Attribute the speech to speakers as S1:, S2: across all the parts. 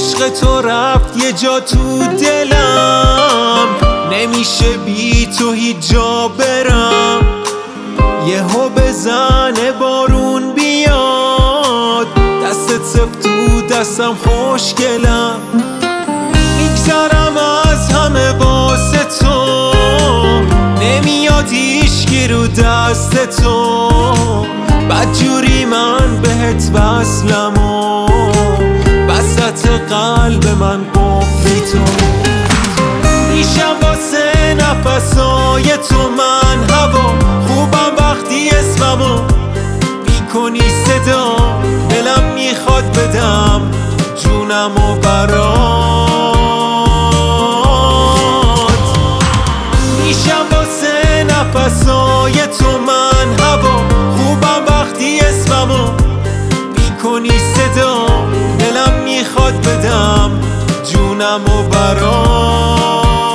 S1: عشق تو رفت یه جا تو دلم، نمیشه بی تو هیچ جا برم. یهو بزنه بارون بیاد، دستت سفت تو دستم خوشگلم. میگذرم از همه واسه تو، نمیاد هیچکی رو دست تو. بدجوری من بهت وصلم و وسط قلب من قفلی تو. میشم واسه نفسای تو من هوا، خوبم وقتی اسممو میکنی صدا. دلم میخواد بدم جونمو برات. میشم واسه نفسای تو من هوا، خوبم وقتی اسممو میکنی صدا. دلم میخواد بدم جونمو برات.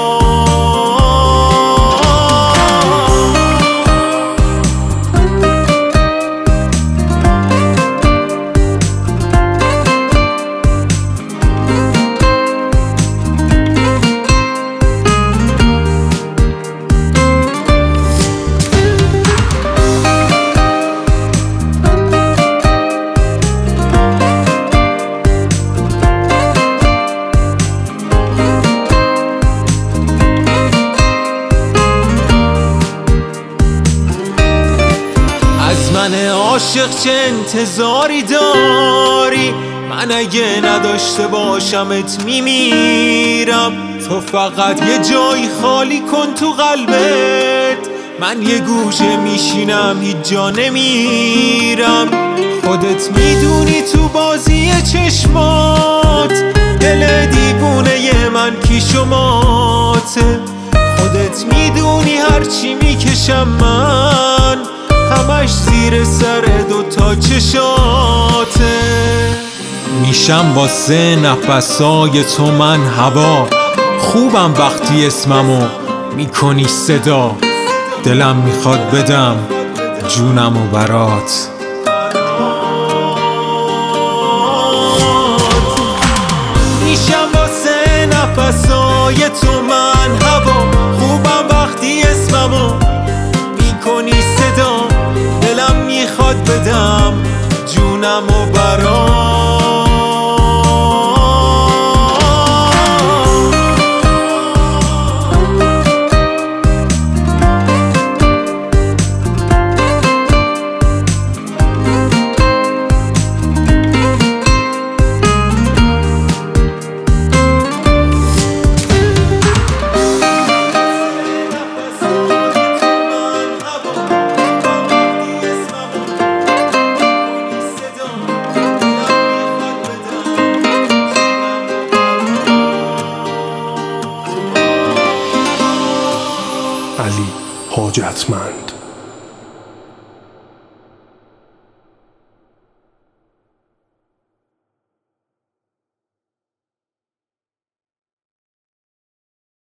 S1: من عاشق چه انتظاری داری؟ من اگه نداشته باشمت میمیرم. تو فقط یه جایی خالی کن تو قلبت، من یه گوشه میشینم هیچ جا نمیرم. خودت میدونی تو بازی چشمات دل دیوونه من کی شماته. خودت میدونی هرچی میکشم من همش زیر سر دوتا چشاته. میشم واسه نفسای تو من هوا، خوبم وقتی اسممو میکنی صدا. دلم میخواد بدم جونمو برات. میشم واسه نفسای تو من هوا، خوبم وقتی اسممو میکنی صدا. دلم میخواد بدم جونمو برات.
S2: علی حاجتمند.